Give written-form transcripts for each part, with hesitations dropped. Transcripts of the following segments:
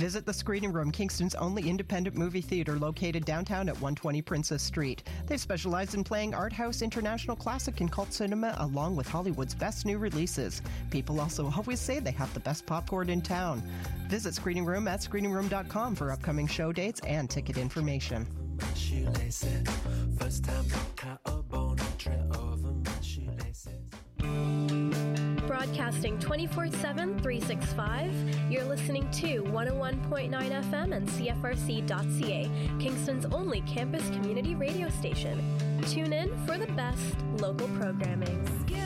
Visit the Screening Room, Kingston's only independent movie theater located downtown at 120 Princess Street. They specialize in playing art house, international classic, and cult cinema, along with Hollywood's best new releases. People also always say they have the best popcorn in town. Visit Screening Room at screeningroom.com for upcoming show dates and ticket information. Broadcasting 24/7, 365, you're listening to 101.9 FM and CFRC.ca, Kingston's only campus community radio station. Tune in for the best local programming.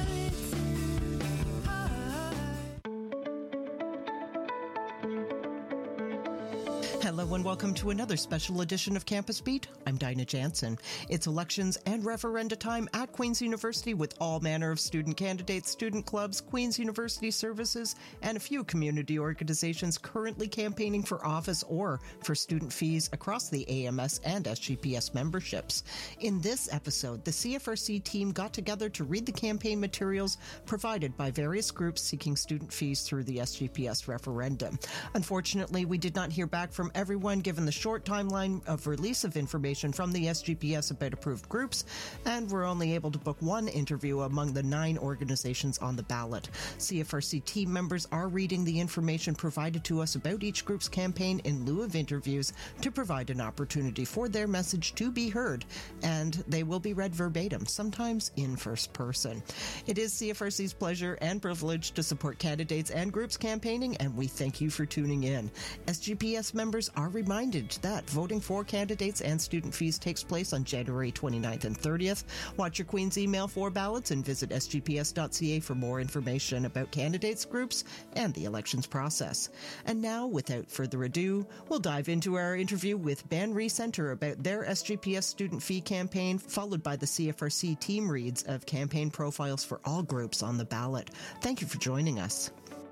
Hello and welcome to another special edition of Campus Beat. I'm Dinah Jansen. It's elections and referenda time at Queen's University with all manner of student candidates, student clubs, Queen's University services, and a few community organizations currently campaigning for office or for student fees across the AMS and SGPS memberships. In this episode, the CFRC team got together to read the campaign materials provided by various groups seeking student fees through the SGPS referendum. Unfortunately, we did not hear back from everyone given the short timeline of release of information from the SGPS about approved groups, and we're only able to book one interview among the 9 organizations on the ballot. CFRC team members are reading the information provided to us about each group's campaign in lieu of interviews to provide an opportunity for their message to be heard, and they will be read verbatim, sometimes in first person. It is CFRC's pleasure and privilege to support candidates and groups campaigning, and we thank you for tuning in. SGPS members are reminded that voting for candidates and student fees takes place on January 29th and 30th. Watch your Queen's email for ballots and visit sgps.ca for more information about candidates, groups, and the elections process. And now, without further ado, we'll dive into our interview with Banri Centre about their SGPS student fee campaign, followed by the CFRC team reads of campaign profiles for all groups on the ballot. Thank you for joining us.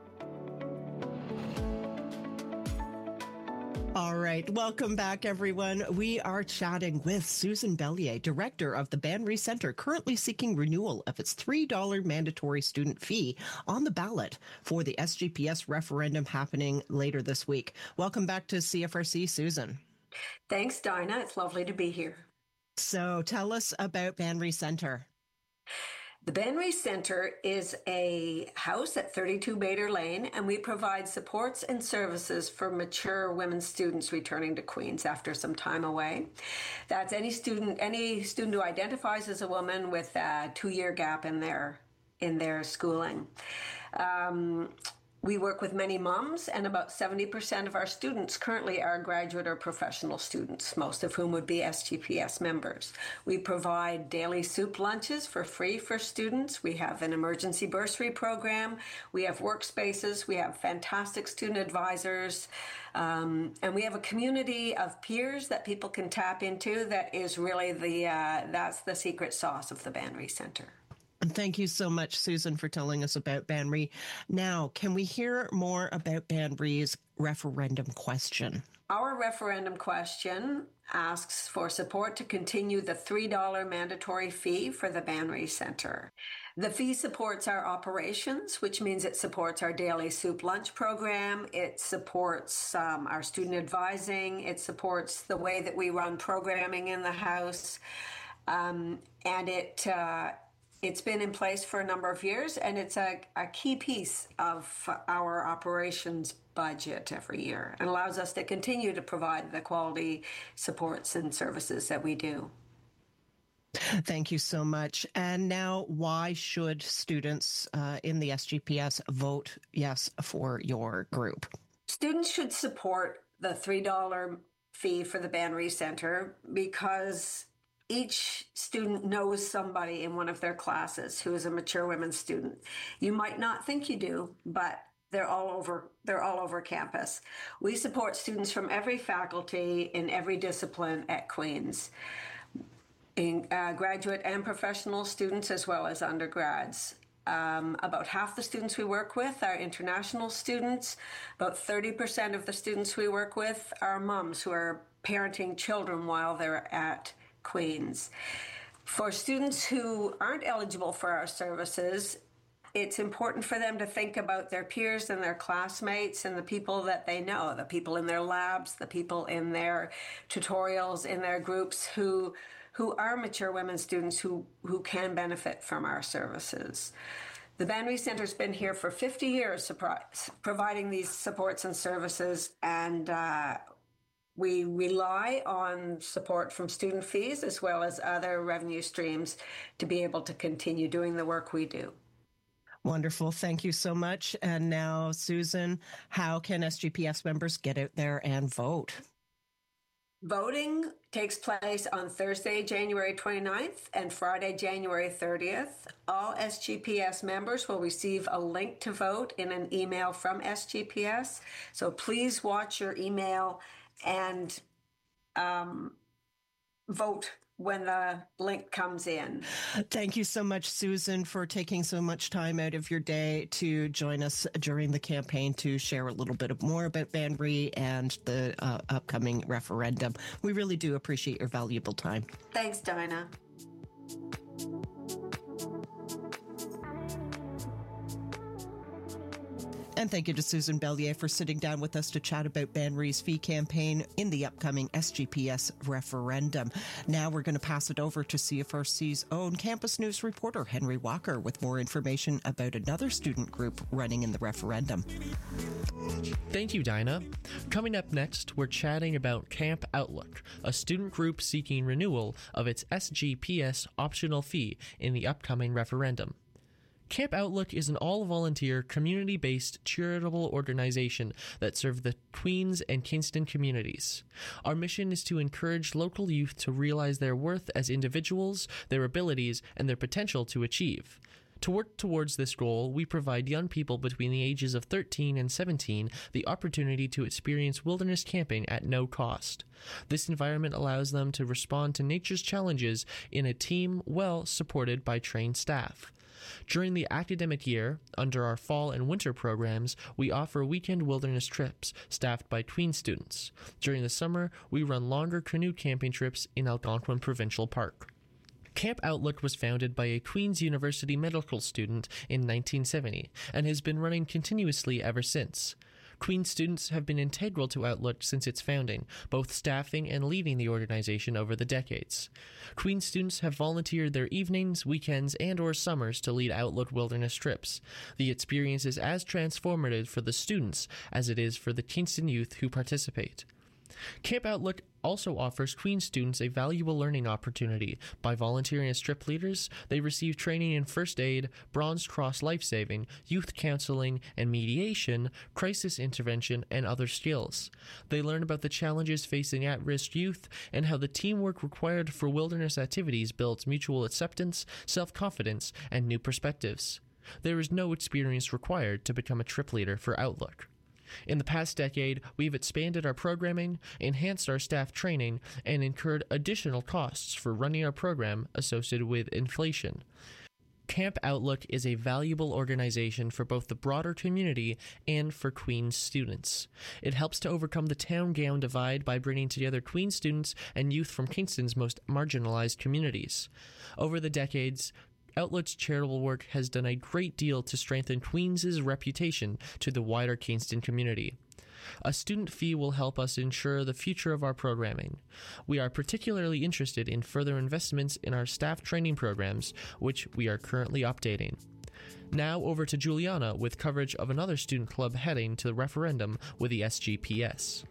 All right. Welcome back, everyone. We are chatting with Susan Bellier, director of the Banri Centre, currently seeking renewal of its $3 mandatory student fee on the ballot for the SGPS referendum happening later this week. Welcome back to CFRC, Susan. Thanks, Dinah. It's lovely to be here. So tell us about Banri Centre. The Banri Centre is a house at 32 Bader Lane, and we provide supports and services for mature women students returning to Queen's after some time away. That's any student who identifies as a woman with a 2-year gap in their schooling. We work with many moms, and about 70% of our students currently are graduate or professional students, most of whom would be SGPS members. We provide daily soup lunches for free for students. We have an emergency bursary program. We have workspaces. We have fantastic student advisors. And we have a community of peers that people can tap into that is really that's the secret sauce of the Banri Centre. And thank you so much, Susan, for telling us about Banri. Now, can we hear more about Banri's referendum question? Our referendum question asks for support to continue the $3 mandatory fee for the Banri Centre. The fee supports our operations, which means it supports our daily soup lunch program. It supports our student advising. It supports the way that we run programming in the house. And it's been in place for a number of years, and it's a key piece of our operations budget every year and allows us to continue to provide the quality supports and services that we do. Thank you so much. And now, why should students in the SGPS vote yes for your group? Students should support the $3 fee for the Banri Centre because each student knows somebody in one of their classes who is a mature women student. You might not think you do, but they're all over campus. We support students from every faculty in every discipline at Queen's, in graduate and professional students as well as undergrads. About half the students we work with are international students. About 30% of the students we work with are moms who are parenting children while they're at Queen's. For students who aren't eligible for our services, it's important for them to think about their peers and their classmates and the people that they know, the people in their labs, the people in their tutorials, in their groups who are mature women students who can benefit from our services. The Banry Centre's been here for 50 years providing these supports and services, and we rely on support from student fees as well as other revenue streams to be able to continue doing the work we do. Wonderful. Thank you so much. And now, Susan, how can SGPS members get out there and vote? Voting takes place on Thursday, January 29th and Friday, January 30th. All SGPS members will receive a link to vote in an email from SGPS. So please watch your email and vote when the link comes in. Thank you so much, Susan, for taking so much time out of your day to join us during the campaign to share a little bit more about Banry and the upcoming referendum. We really do appreciate your valuable time. Thanks, Dinah. And thank you to Susan Bellier for sitting down with us to chat about Banry's fee campaign in the upcoming SGPS referendum. Now we're going to pass it over to CFRC's own campus news reporter, Henry Walker, with more information about another student group running in the referendum. Thank you, Dinah. Coming up next, we're chatting about Camp Outlook, a student group seeking renewal of its SGPS optional fee in the upcoming referendum. Camp Outlook is an all-volunteer, community-based charitable organization that serves the Queens and Kingston communities. Our mission is to encourage local youth to realize their worth as individuals, their abilities, and their potential to achieve. To work towards this goal, we provide young people between the ages of 13 and 17 the opportunity to experience wilderness camping at no cost. This environment allows them to respond to nature's challenges in a team well supported by trained staff. During the academic year, under our fall and winter programs, we offer weekend wilderness trips staffed by Queen's students. During the summer, we run longer canoe camping trips in Algonquin Provincial Park. Camp Outlook was founded by a Queen's University medical student in 1970 and has been running continuously ever since. Queen's students have been integral to Outlook since its founding, both staffing and leading the organization over the decades. Queen's students have volunteered their evenings, weekends, and/or summers to lead Outlook wilderness trips. The experience is as transformative for the students as it is for the Kingston youth who participate. Camp Outlook also offers Queen's students a valuable learning opportunity. By volunteering as trip leaders, they receive training in first aid, Bronze Cross life-saving, youth counseling and mediation, crisis intervention, and other skills. They learn about the challenges facing at-risk youth and how the teamwork required for wilderness activities builds mutual acceptance, self-confidence, and new perspectives. There is no experience required to become a trip leader for Outlook. In the past decade, we've expanded our programming, enhanced our staff training, and incurred additional costs for running our program associated with inflation. Camp Outlook is a valuable organization for both the broader community and for Queen's students. It helps to overcome the town-gown divide by bringing together Queen's students and youth from Kingston's most marginalized communities. Over the decades, Outlook's charitable work has done a great deal to strengthen Queens' reputation to the wider Kingston community. A student fee will help us ensure the future of our programming. We are particularly interested in further investments in our staff training programs, which we are currently updating. Now over to Juliana with coverage of another student club heading to the referendum with the SGPS.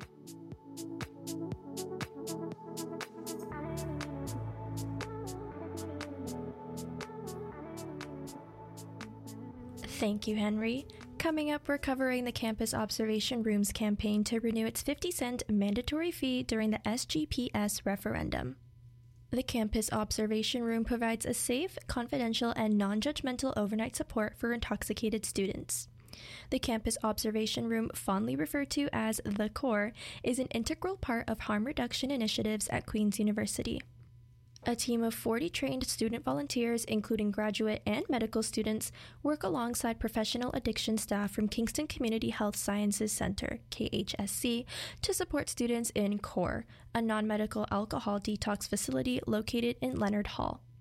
Thank you, Henry. Coming up, we're covering the Campus Observation Room's campaign to renew its 50-cent mandatory fee during the SGPS referendum. The Campus Observation Room provides a safe, confidential, and non-judgmental overnight support for intoxicated students. The Campus Observation Room, fondly referred to as the CORE, is an integral part of harm reduction initiatives at Queen's University. A team of 40 trained student volunteers, including graduate and medical students, work alongside professional addiction staff from Kingston Community Health Sciences Center, KHSC, to support students in CORE, a non-medical alcohol detox facility located in Leonard Hall.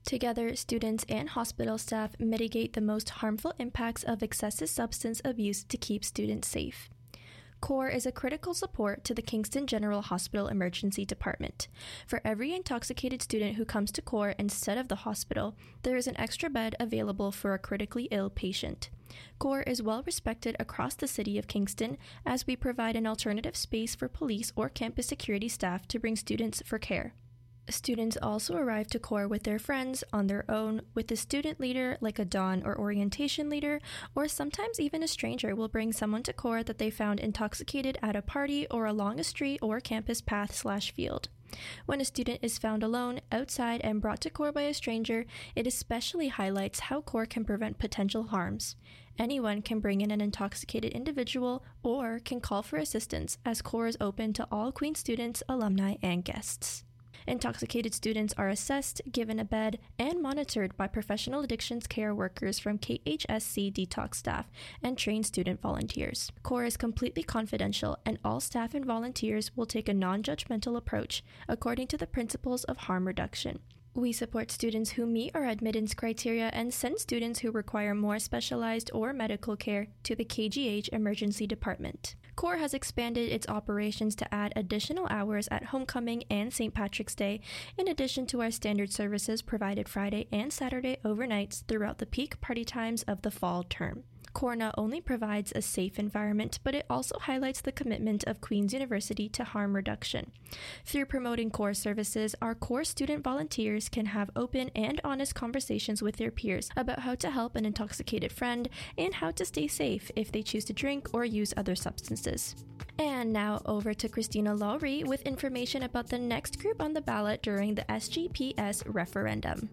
Together, students and hospital staff mitigate the most harmful impacts of excessive substance abuse to keep students safe. CORE is a critical support to the Kingston General Hospital Emergency Department. For every intoxicated student who comes to CORE instead of the hospital, there is an extra bed available for a critically ill patient. CORE is well respected across the city of Kingston as we provide an alternative space for police or campus security staff to bring students for care. Students also arrive to CORE with their friends, on their own, with a student leader like a dawn or orientation leader, or sometimes even a stranger will bring someone to CORE that they found intoxicated at a party or along a street or campus path/field. When a student is found alone, outside, and brought to CORE by a stranger, it especially highlights how CORE can prevent potential harms. Anyone can bring in an intoxicated individual or can call for assistance, as CORE is open to all Queen's students, alumni, and guests. Intoxicated students are assessed, given a bed, and monitored by professional addictions care workers from KHSC detox staff and trained student volunteers. CORE is completely confidential, and all staff and volunteers will take a non-judgmental approach according to the principles of harm reduction. We support students who meet our admittance criteria and send students who require more specialized or medical care to the KGH Emergency Department. CORE has expanded its operations to add additional hours at Homecoming and St. Patrick's Day, in addition to our standard services provided Friday and Saturday overnights throughout the peak party times of the fall term. CORE not only provides a safe environment, but it also highlights the commitment of Queen's University to harm reduction. Through promoting CORE services, our CORE student volunteers can have open and honest conversations with their peers about how to help an intoxicated friend and how to stay safe if they choose to drink or use other substances. And now over to Christina Lowry with information about the next group on the ballot during the SGPS referendum.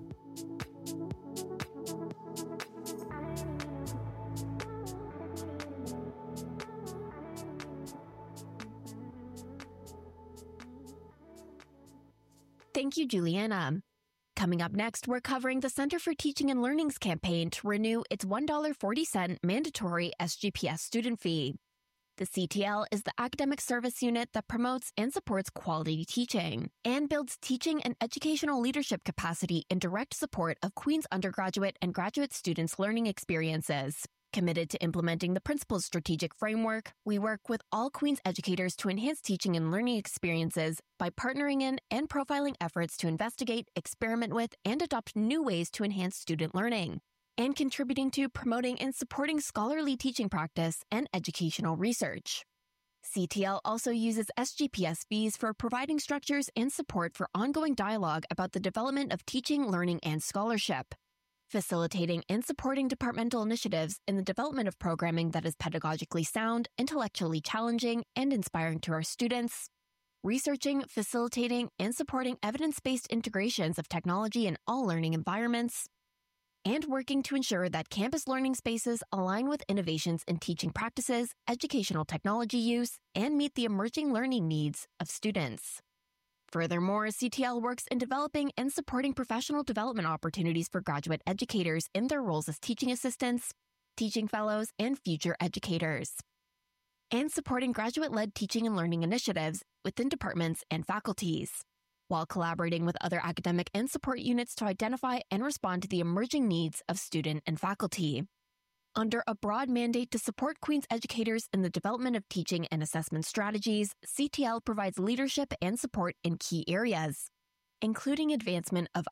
Thank you, Juliana. Coming up next, we're covering the Center for Teaching and Learning's campaign to renew its $1.40 mandatory SGPS student fee. The CTL is the academic service unit that promotes and supports quality teaching and builds teaching and educational leadership capacity in direct support of Queen's undergraduate and graduate students' learning experiences. Committed to implementing the principal's strategic framework, we work with all Queen's educators to enhance teaching and learning experiences by partnering in and profiling efforts to investigate, experiment with, and adopt new ways to enhance student learning, and contributing to promoting and supporting scholarly teaching practice and educational research. CTL also uses SGPS fees for providing structures and support for ongoing dialogue about the development of teaching, learning, and scholarship, facilitating and supporting departmental initiatives in the development of programming that is pedagogically sound, intellectually challenging, and inspiring to our students, researching, facilitating, and supporting evidence-based integrations of technology in all learning environments, and working to ensure that campus learning spaces align with innovations in teaching practices, educational technology use, and meet the emerging learning needs of students. Furthermore, CTL works in developing and supporting professional development opportunities for graduate educators in their roles as teaching assistants, teaching fellows, and future educators, and supporting graduate-led teaching and learning initiatives within departments and faculties, while collaborating with other academic and support units to identify and respond to the emerging needs of student and faculty. Under a broad mandate to support Queen's educators in the development of teaching and assessment strategies, CTL provides leadership and support in key areas, including advancement of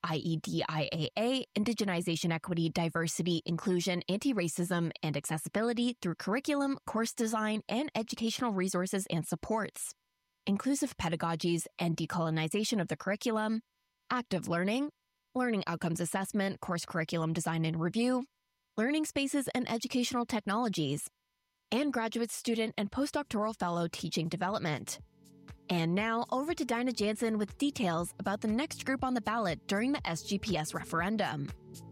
IEDIAA, indigenization, equity, diversity, inclusion, anti-racism, and accessibility through curriculum, course design, and educational resources and supports, inclusive pedagogies and decolonization of the curriculum, active learning, learning outcomes assessment, course curriculum design and review, learning spaces and educational technologies, and graduate student and postdoctoral fellow teaching development. And now, over to Dinah Jansen with details about the next group on the ballot during the SGPS referendum.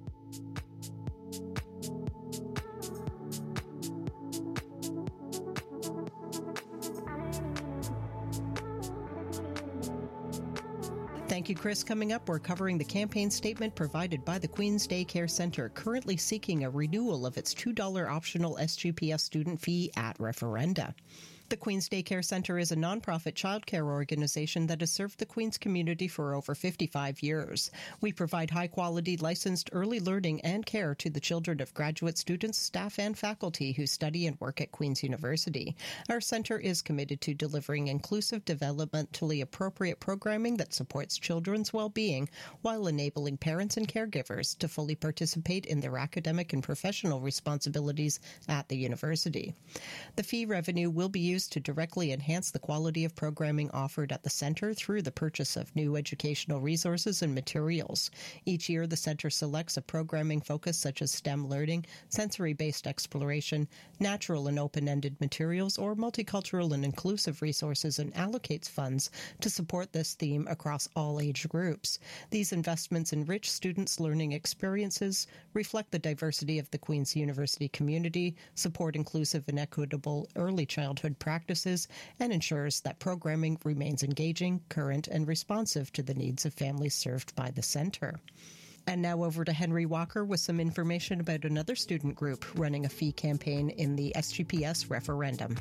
Thank you, Chris. Coming up, we're covering the campaign statement provided by the Queen's Daycare Center, currently seeking a renewal of its $2 optional SGPS student fee at referenda. The Queen's Daycare Center is a nonprofit childcare organization that has served the Queen's community for over 55 years. We provide high-quality, licensed early learning and care to the children of graduate students, staff, and faculty who study and work at Queen's University. Our center is committed to delivering inclusive, developmentally appropriate programming that supports children's well-being while enabling parents and caregivers to fully participate in their academic and professional responsibilities at the university. The fee revenue will be used to directly enhance the quality of programming offered at the center through the purchase of new educational resources and materials. Each year, the center selects a programming focus such as STEM learning, sensory-based exploration, natural and open-ended materials, or multicultural and inclusive resources and allocates funds to support this theme across all age groups. These investments enrich students' learning experiences, reflect the diversity of the Queen's University community, support inclusive and equitable early childhood practices, and ensures that programming remains engaging, current, and responsive to the needs of families served by the center. And now over to Henry Walker with some information about another student group running a fee campaign in the SGPS referendum.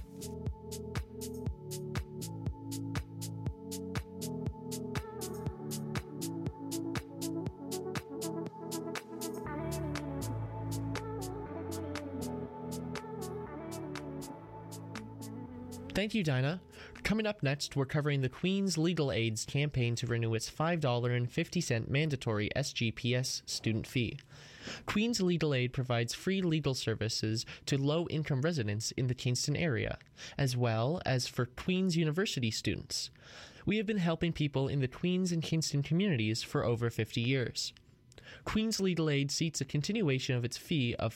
Thank you, Dinah. Coming up next, we're covering the Queen's Legal Aid's campaign to renew its $5.50 mandatory SGPS student fee. Queen's Legal Aid provides free legal services to low-income residents in the Kingston area, as well as for Queen's University students. We have been helping people in the Queen's and Kingston communities for over 50 years. Queen's Legal Aid seeks a continuation of its fee of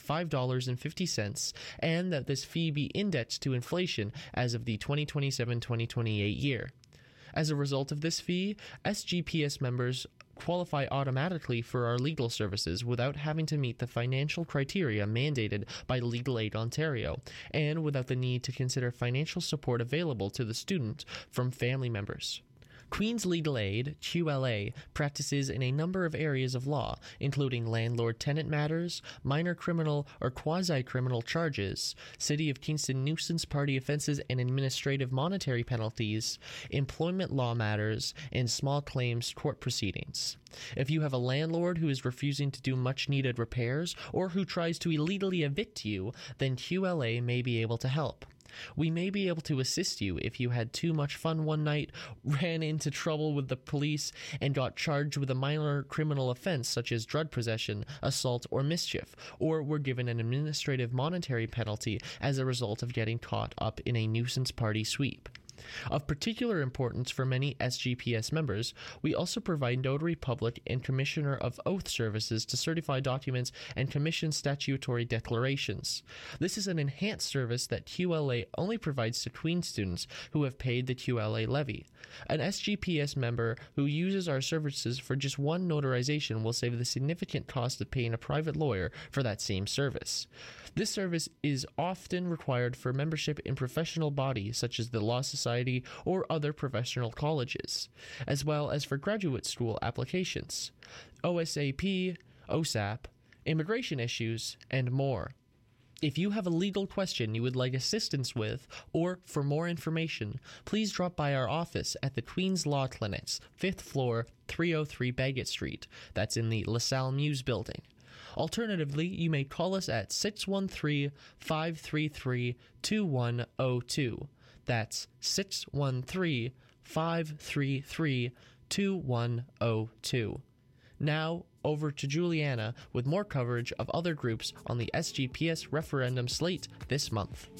$5.50 and that this fee be indexed to inflation as of the 2027-2028 year. As a result of this fee, SGPS members qualify automatically for our legal services without having to meet the financial criteria mandated by Legal Aid Ontario, and without the need to consider financial support available to the student from family members. Queen's Legal Aid, QLA, practices in a number of areas of law, including landlord-tenant matters, minor criminal or quasi-criminal charges, City of Kingston nuisance party offenses and administrative monetary penalties, employment law matters, and small claims court proceedings. If you have a landlord who is refusing to do much-needed repairs or who tries to illegally evict you, then QLA may be able to help. We may be able to assist you if you had too much fun one night, ran into trouble with the police, and got charged with a minor criminal offense such as drug possession, assault, or mischief, or were given an administrative monetary penalty as a result of getting caught up in a nuisance party sweep. Of particular importance for many SGPS members, we also provide notary public and commissioner of oath services to certify documents and commission statutory declarations. This is an enhanced service that QLA only provides to Queen students who have paid the QLA levy. An SGPS member who uses our services for just one notarization will save the significant cost of paying a private lawyer for that same service. This service is often required for membership in professional bodies such as the Law Society or other professional colleges, as well as for graduate school applications, OSAP, OSAP, immigration issues, and more. If you have a legal question you would like assistance with, or for more information, please drop by our office at the Queen's Law Clinics, 5th floor, 303 Bagot Street. That's in the LaSalle Muse building. Alternatively, you may call us at 613-533-2102. That's 613-533-2102. Now, over to Juliana with more coverage of other groups on the SGPS referendum slate this month.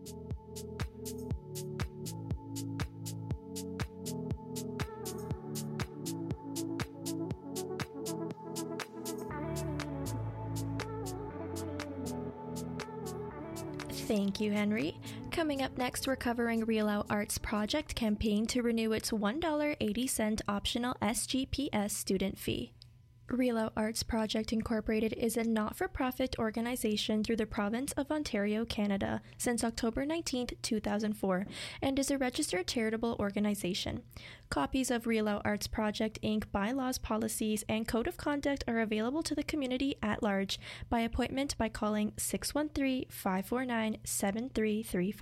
Thank you, Henry. Coming up next, we're covering Real Out Arts Project campaign to renew its $1.80 optional SGPS student fee. Real Out Arts Project Incorporated is a not-for-profit organization through the province of Ontario, Canada, since October 19, 2004, and is a registered charitable organization. Copies of Real Out Arts Project Inc. bylaws, policies, and code of conduct are available to the community at large by appointment by calling 613-549-7335.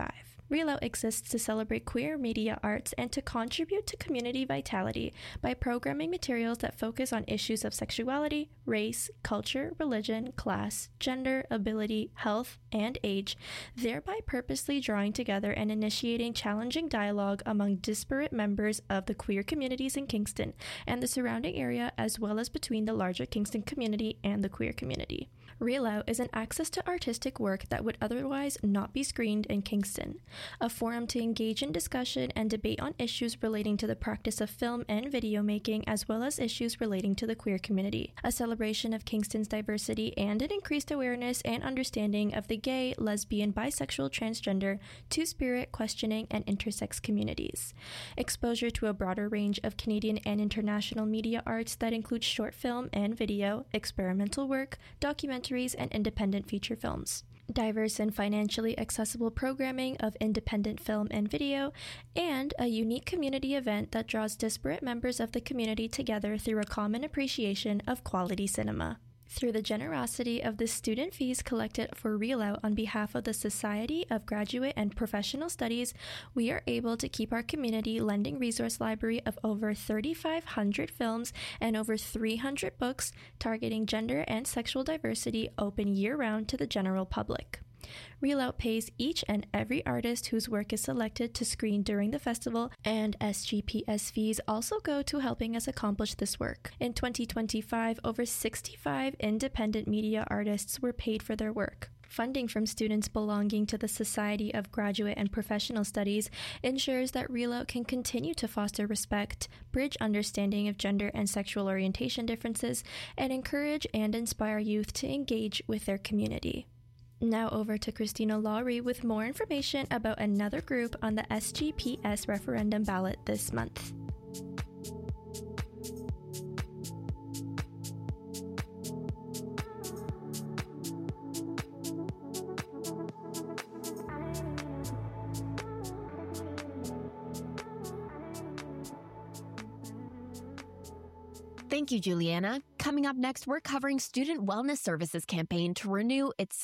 Real Out exists to celebrate queer media arts and to contribute to community vitality by programming materials that focus on issues of sexuality, race, culture, religion, class, gender, ability, health, and age, thereby purposely drawing together and initiating challenging dialogue among disparate members of the queer communities in Kingston and the surrounding area, as well as between the larger Kingston community and the queer community. Real Out is an access to artistic work that would otherwise not be screened in Kingston, a forum to engage in discussion and debate on issues relating to the practice of film and video making, as well as issues relating to the queer community, a celebration of Kingston's diversity and an increased awareness and understanding of the gay, lesbian, bisexual, transgender, two-spirit, questioning, and intersex communities. Exposure to a broader range of Canadian and international media arts that includes short film and video, experimental work, documentaries, and independent feature films. Diverse and financially accessible programming of independent film and video, and a unique community event that draws disparate members of the community together through a common appreciation of quality cinema. Through the generosity of the student fees collected for Real Out on behalf of the Society of Graduate and Professional Studies, we are able to keep our community lending resource library of over 3,500 films and over 300 books targeting gender and sexual diversity open year-round to the general public. Real Out pays each and every artist whose work is selected to screen during the festival, and SGPS fees also go to helping us accomplish this work. In 2025, over 65 independent media artists were paid for their work. Funding from students belonging to the Society of Graduate and Professional Studies ensures that Real Out can continue to foster respect, bridge understanding of gender and sexual orientation differences, and encourage and inspire youth to engage with their community. Now over to Christina Lowry with more information about another group on the SGPS referendum ballot this month. Thank you, Juliana. Coming up next, we're covering Student Wellness Services campaign to renew its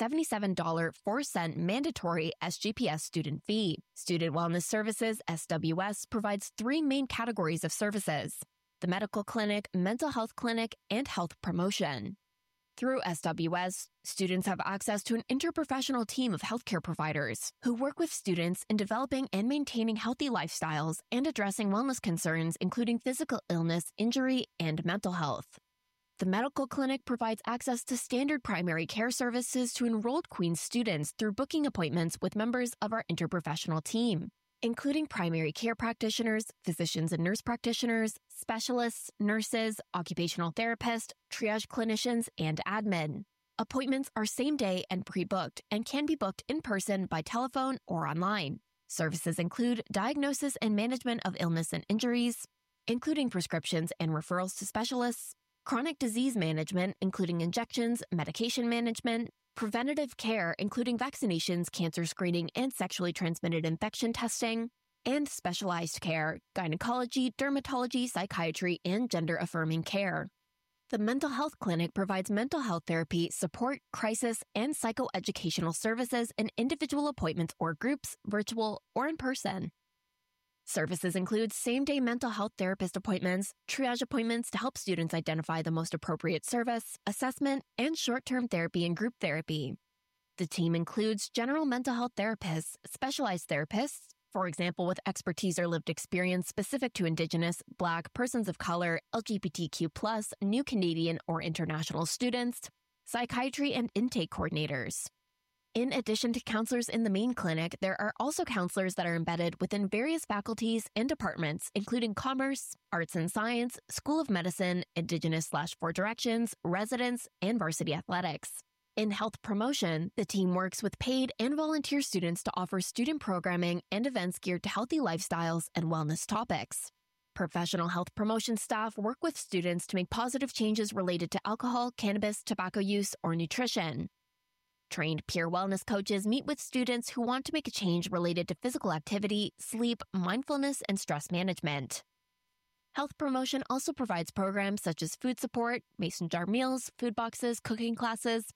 $77.04 mandatory SGPS student fee. Student Wellness Services, SWS, provides three main categories of services: the medical clinic, mental health clinic, and health promotion. Through SWS, students have access to an interprofessional team of healthcare providers who work with students in developing and maintaining healthy lifestyles and addressing wellness concerns, including physical illness, injury, and mental health. The medical clinic provides access to standard primary care services to enrolled Queen's students through booking appointments with members of our interprofessional team, including primary care practitioners, physicians and nurse practitioners, specialists, nurses, occupational therapists, triage clinicians, and admin. Appointments are same-day and pre-booked and can be booked in person, by telephone, or online. Services include diagnosis and management of illness and injuries, including prescriptions and referrals to specialists, chronic disease management, including injections, medication management, preventative care, including vaccinations, cancer screening, and sexually transmitted infection testing, and specialized care, gynecology, dermatology, psychiatry, and gender-affirming care. The Mental Health Clinic provides mental health therapy, support, crisis, and psychoeducational services in individual appointments or groups, virtual or in person. Services include same-day mental health therapist appointments, triage appointments to help students identify the most appropriate service, assessment, and short-term therapy and group therapy. The team includes general mental health therapists, specialized therapists, for example with expertise or lived experience specific to Indigenous, Black, persons of color, LGBTQ+, New Canadian or international students, psychiatry and intake coordinators. In addition to counselors in the main clinic, there are also counselors that are embedded within various faculties and departments, including Commerce, Arts and Science, School of Medicine, Indigenous/Four Directions, Residence, and Varsity Athletics. In health promotion, the team works with paid and volunteer students to offer student programming and events geared to healthy lifestyles and wellness topics. Professional health promotion staff work with students to make positive changes related to alcohol, cannabis, tobacco use, or nutrition. Trained peer wellness coaches meet with students who want to make a change related to physical activity, sleep, mindfulness, and stress management. Health promotion also provides programs such as food support, mason jar meals, food boxes, cooking classes,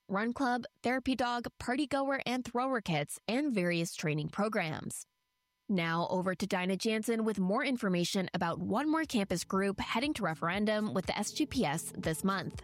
run club, therapy dog, party goer, and thrower kits, and various training programs. Now over to Dinah Jansen with more information about one more campus group heading to referendum with the SGPS this month.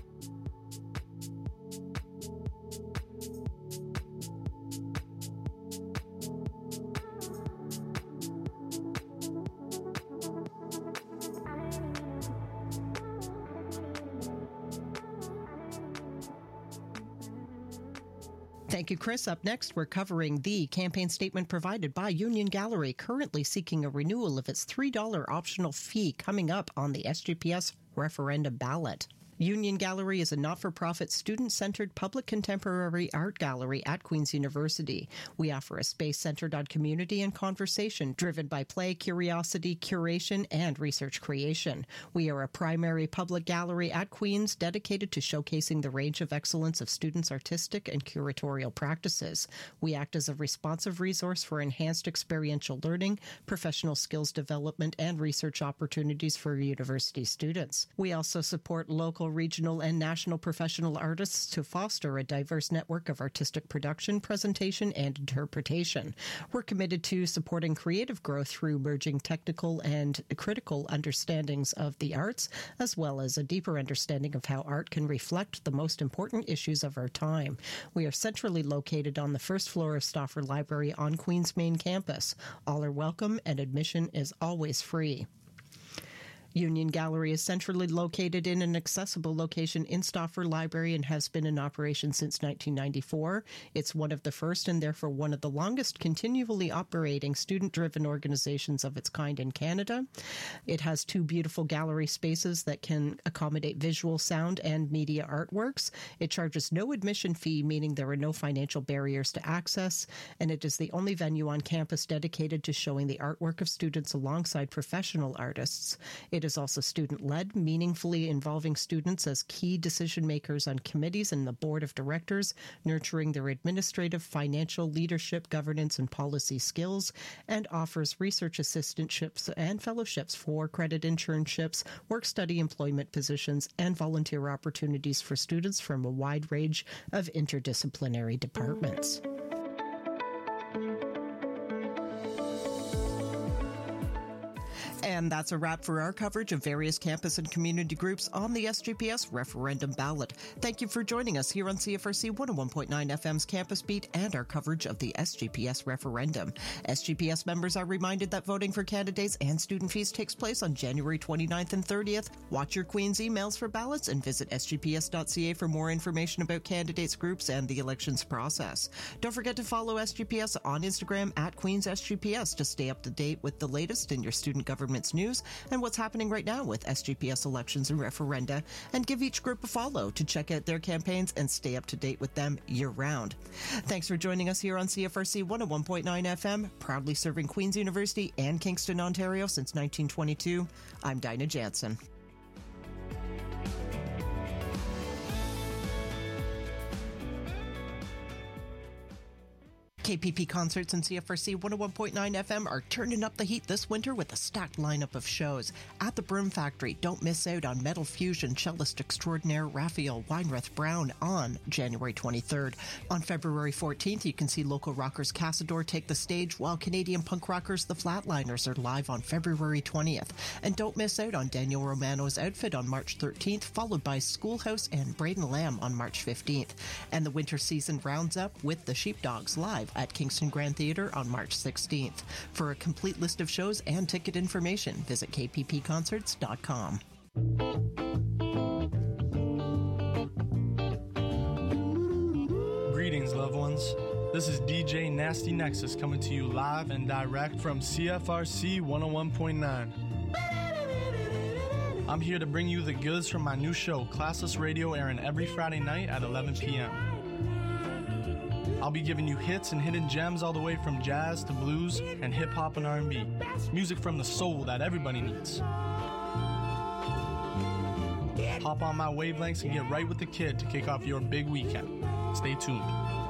Thank you, Chris. Up next, we're covering the campaign statement provided by Union Gallery, currently seeking a renewal of its $3 optional fee coming up on the SGPS referendum ballot. Union Gallery is a not-for-profit, student-centered public contemporary art gallery at Queen's University. We offer a space centered on community and conversation, driven by play, curiosity, curation, and research creation. We are a primary public gallery at Queen's dedicated to showcasing the range of excellence of students' artistic and curatorial practices. We act as a responsive resource for enhanced experiential learning, professional skills development, and research opportunities for university students. We also support local, regional, and national professional artists to foster a diverse network of artistic production, presentation, and interpretation. We're committed to supporting creative growth through merging technical and critical understandings of the arts, as well as a deeper understanding of how art can reflect the most important issues of our time. We are centrally located on the first floor of Stauffer Library on Queen's main campus. All are welcome, and admission is always free. Union Gallery is centrally located in an accessible location in Stauffer Library and has been in operation since 1994. It's one of the first and therefore one of the longest continually operating student-driven organizations of its kind in Canada. It has 2 beautiful gallery spaces that can accommodate visual, sound, and media artworks. It charges no admission fee, meaning there are no financial barriers to access, and it is the only venue on campus dedicated to showing the artwork of students alongside professional artists. It is also student-led, meaningfully involving students as key decision-makers on committees and the board of directors, nurturing their administrative, financial, leadership, governance, and policy skills, and offers research assistantships and fellowships for credit internships, work-study employment positions, and volunteer opportunities for students from a wide range of interdisciplinary departments. And that's a wrap for our coverage of various campus and community groups on the SGPS referendum ballot. Thank you for joining us here on CFRC 101.9 FM's Campus Beat and our coverage of the SGPS referendum. SGPS members are reminded that voting for candidates and student fees takes place on January 29th and 30th. Watch your Queen's emails for ballots and visit sgps.ca for more information about candidates, groups, and the elections process. Don't forget to follow SGPS on Instagram at Queen's SGPS to stay up to date with the latest in your student government news and what's happening right now with SGPS elections and referenda, and give each group a follow to check out their campaigns and stay up to date with them year-round. Thanks for joining us here on CFRC 101.9 FM, proudly serving Queen's University and Kingston, Ontario since 1922. I'm Dinah Jansen. KPP Concerts and CFRC 101.9 FM are turning up the heat this winter with a stacked lineup of shows. At the Broom Factory, don't miss out on metal fusion cellist extraordinaire Raphael Weinreth Brown on January 23rd. On February 14th, you can see local rockers Casador take the stage, while Canadian punk rockers The Flatliners are live on February 20th. And don't miss out on Daniel Romano's Outfit on March 13th, followed by Schoolhouse and Braden Lamb on March 15th. And the winter season rounds up with the Sheepdogs live at Kingston Grand Theatre on March 16th. For a complete list of shows and ticket information, visit kppconcerts.com. Greetings, loved ones. This is DJ Nasty Nexus coming to you live and direct from CFRC 101.9. I'm here to bring you the goods from my new show, Classless Radio, airing every Friday night at 11 p.m. I'll be giving you hits and hidden gems all the way from jazz to blues and hip-hop and R&B. Music from the soul that everybody needs. Hop on my wavelengths and get right with the kid to kick off your big weekend. Stay tuned.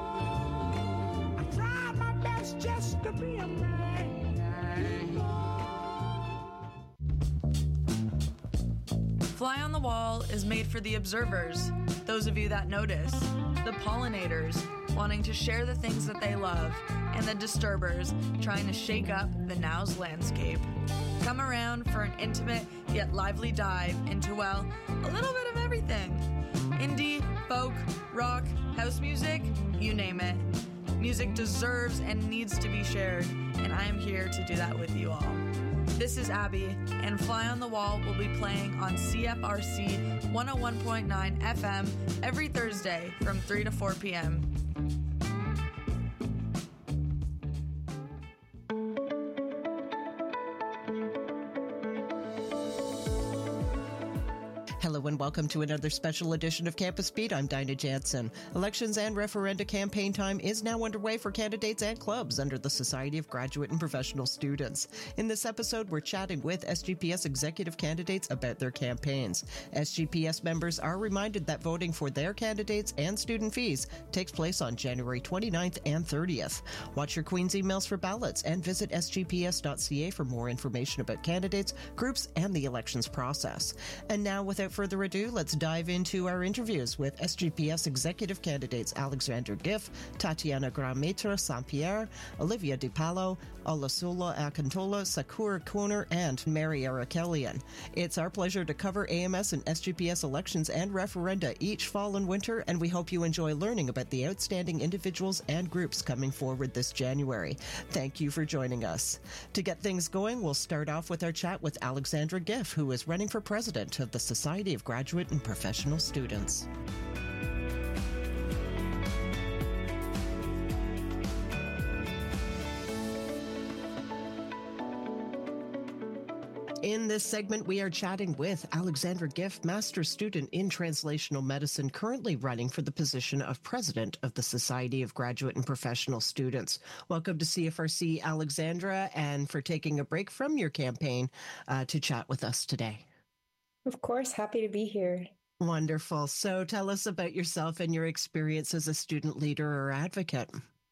I try my best just to be a man. Fly on the Wall is made for the observers, those of you that notice, the pollinators wanting to share the things that they love, and the disturbers trying to shake up the now's landscape. Come around for an intimate yet lively dive into, well, a little bit of everything. Indie, folk, rock, house music, you name it. Music deserves and needs to be shared, and I am here to do that with you all. This is Abby, and Fly on the Wall will be playing on CFRC 101.9 FM every Thursday from 3 to 4 p.m. Hello and welcome to another special edition of Campus Beat. I'm Dinah Jansen. Elections and referenda campaign time is now underway for candidates and clubs under the Society of Graduate and Professional Students. In this episode, we're chatting with SGPS executive candidates about their campaigns. SGPS members are reminded that voting for their candidates and student fees takes place on January 29th and 30th. Watch your Queen's emails for ballots and visit sgps.ca for more information about candidates, groups, and the elections process. And now, without further ado, let's dive into our interviews with SGPS executive candidates Alexandra Giff, Tatiana Grandmaitre Saint-Pierre, Olivia DiPaolo, Olasula Akintola, Sakura Koner, and Mary Arakelian. It's our pleasure to cover AMS and SGPS elections and referenda each fall and winter, and we hope you enjoy learning about the outstanding individuals and groups coming forward this January. Thank you for joining us. To get things going, we'll start off with our chat with Alexandra Giff, who is running for president of the Society of Graduate and Professional Students. In this segment, we are chatting with Alexandra Giff, master's student in translational medicine, currently running for the position of president of the Society of Graduate and Professional Students. Welcome to CFRC, Alexandra, and for taking a break from your campaign to chat with us today. Of course, happy to be here. Wonderful. So tell us about yourself and your experience as a student leader or advocate.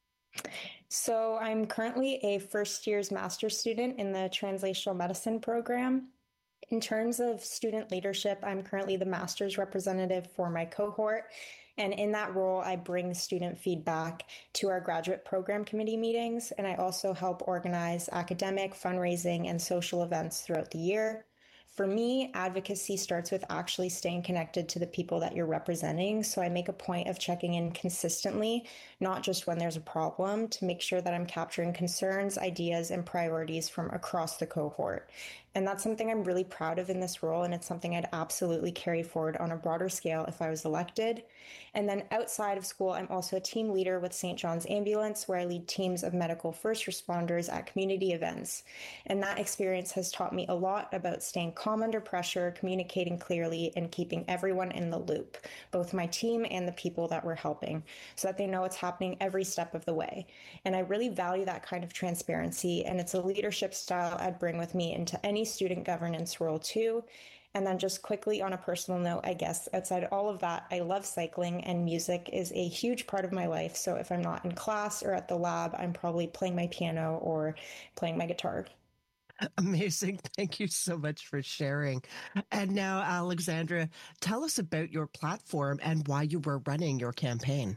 So I'm currently a first year's master's student in the translational medicine program. In terms of student leadership, I'm currently the master's representative for my cohort. And in that role, I bring student feedback to our graduate program committee meetings. And I also help organize academic, fundraising, and social events throughout the year. For me, advocacy starts with actually staying connected to the people that you're representing. So I make a point of checking in consistently, not just when there's a problem, to make sure that I'm capturing concerns, ideas, and priorities from across the cohort. And that's something I'm really proud of in this role, and it's something I'd absolutely carry forward on a broader scale if I was elected. And then outside of school, I'm also a team leader with St. John's Ambulance, where I lead teams of medical first responders at community events. And that experience has taught me a lot about staying calm under pressure, communicating clearly, and keeping everyone in the loop, both my team and the people that we're helping, so that they know what's happening every step of the way. And I really value that kind of transparency, and it's a leadership style I'd bring with me into any student governance role too. And then just quickly on a personal note, I guess, outside all of that, I love cycling, and music is a huge part of my life. So if I'm not in class or at the lab, I'm probably playing my piano or playing my guitar. Amazing. Thank you so much for sharing. And now, Alexandra, tell us about your platform and why you were running your campaign.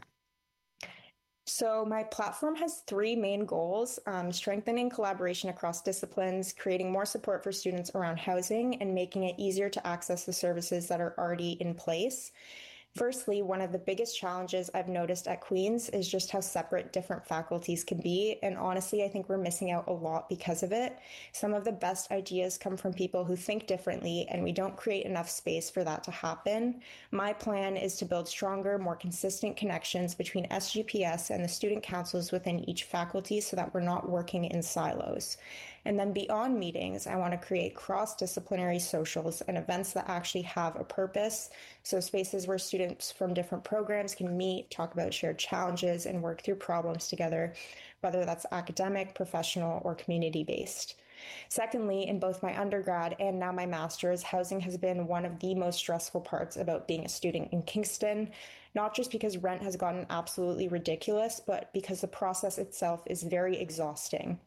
So my platform has three main goals: strengthening collaboration across disciplines, creating more support for students around housing, and making it easier to access the services that are already in place. Firstly, one of the biggest challenges I've noticed at Queen's is just how separate different faculties can be. And honestly, I think we're missing out a lot because of it. Some of the best ideas come from people who think differently, and we don't create enough space for that to happen. My plan is to build stronger, more consistent connections between SGPS and the student councils within each faculty so that we're not working in silos. And then beyond meetings, I want to create cross-disciplinary socials and events that actually have a purpose. So spaces where students from different programs can meet, talk about shared challenges, and work through problems together, whether that's academic, professional, or community-based. Secondly, in both my undergrad and now my master's, housing has been one of the most stressful parts about being a student in Kingston, not just because rent has gotten absolutely ridiculous, but because the process itself is very exhausting.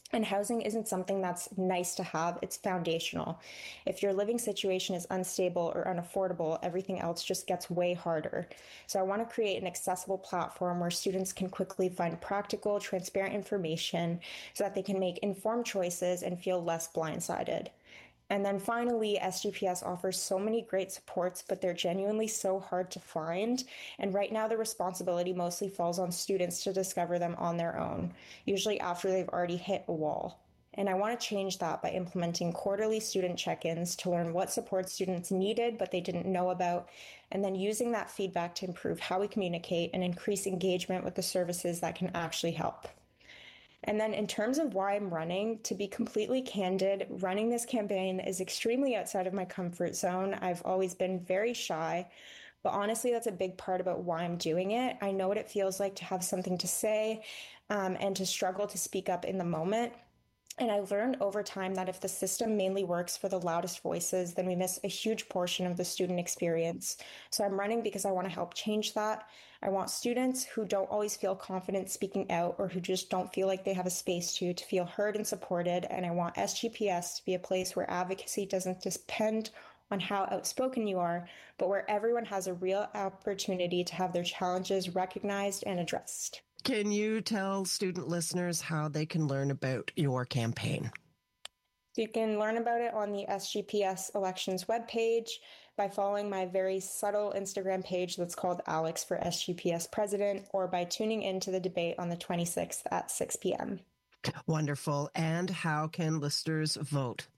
And housing isn't something that's nice to have, it's foundational. If your living situation is unstable or unaffordable, everything else just gets way harder. So I want to create an accessible platform where students can quickly find practical, transparent information so that they can make informed choices and feel less blindsided. And then finally, SGPS offers so many great supports, but they're genuinely so hard to find. And right now, the responsibility mostly falls on students to discover them on their own, usually after they've already hit a wall. And I want to change that by implementing quarterly student check-ins to learn what support students needed but they didn't know about, and then using that feedback to improve how we communicate and increase engagement with the services that can actually help. And then in terms of why I'm running, to be completely candid, running this campaign is extremely outside of my comfort zone. I've always been very shy, but honestly, that's a big part about why I'm doing it. I know what it feels like to have something to say and to struggle to speak up in the moment. And I learned over time that if the system mainly works for the loudest voices, then we miss a huge portion of the student experience. So I'm running because I want to help change that. I want students who don't always feel confident speaking out or who just don't feel like they have a space to feel heard and supported. And I want SGPS to be a place where advocacy doesn't depend on how outspoken you are, but where everyone has a real opportunity to have their challenges recognized and addressed. Can you tell student listeners how they can learn about your campaign? You can learn about it on the SGPS elections webpage by following my very subtle Instagram page that's called Alex for SGPS President, or by tuning into the debate on the 26th at 6 p.m. Wonderful. And how can listeners vote?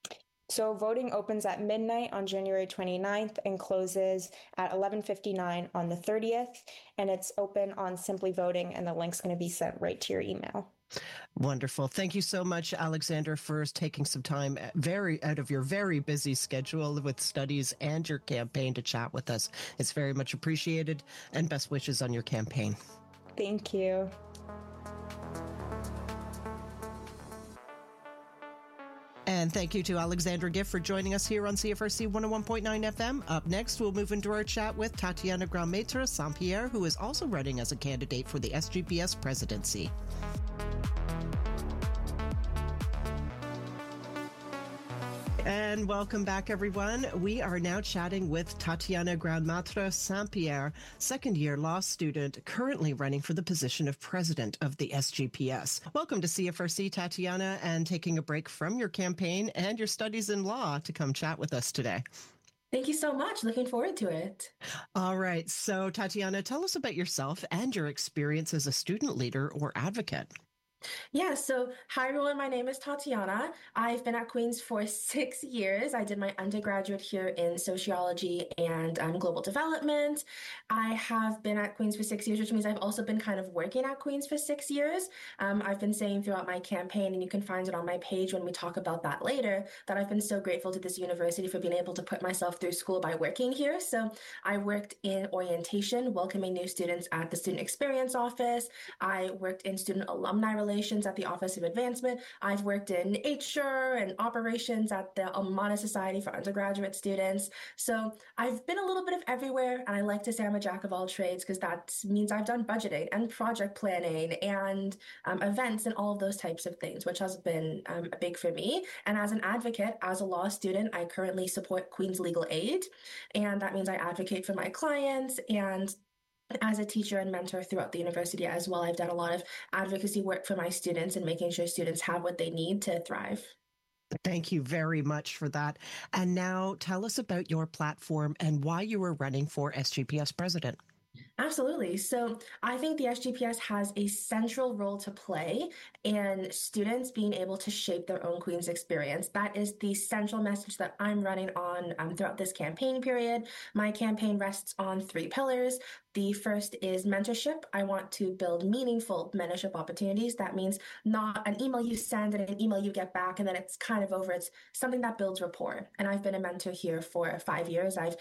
So voting opens at midnight on January 29th and closes at 11:59 on the 30th. And it's open on Simply Voting, and the link's going to be sent right to your email. Wonderful. Thank you so much, Alexander, for taking some time out of your very busy schedule with studies and your campaign to chat with us. It's very much appreciated, and best wishes on your campaign. Thank you. And thank you to Alexandra Giff for joining us here on CFRC 101.9 FM. Up next, we'll move into our chat with Tatiana Grand-Maitre Saint-Pierre, who is also running as a candidate for the SGPS presidency. And welcome back, everyone. We are now chatting with Tatiana Grand-Maitre Saint-Pierre, second-year law student, currently running for the position of president of the SGPS. Welcome to CFRC, Tatiana, and taking a break from your campaign and your studies in law to come chat with us today. Thank you so much. Looking forward to it. All right. So, Tatiana, tell us about yourself and your experience as a student leader or advocate. Yeah, so hi everyone, my name is Tatiana. I've been at Queen's for 6 years. I did my undergraduate here in sociology and global development. I have been at Queen's for 6 years, which means I've also been kind of working at Queen's for 6 years. I've been saying throughout my campaign, and you can find it on my page when we talk about that later, that I've been so grateful to this university for being able to put myself through school by working here. So I worked in orientation, welcoming new students at the Student Experience Office. I worked in student alumni relations at the Office of Advancement. I've worked in HR and operations at the Alma Mater Society for undergraduate students. So I've been a little bit of everywhere, and I like to say I'm a jack of all trades because that means I've done budgeting and project planning and events and all of those types of things, which has been big for me. And as an advocate, as a law student, I currently support Queen's Legal Aid, and that means I advocate for my clients. And as a teacher and mentor throughout the university as well, I've done a lot of advocacy work for my students and making sure students have what they need to thrive. Thank you very much for that. And now tell us about your platform and why you were running for SGPS president. Absolutely. So I think the SGPS has a central role to play in students being able to shape their own Queen's experience. That is the central message that I'm running on throughout this campaign period. My campaign rests on 3 pillars. The first is mentorship. I want to build meaningful mentorship opportunities. That means not an email you send and an email you get back and then it's kind of over. It's something that builds rapport. And I've been a mentor here for 5 years. I've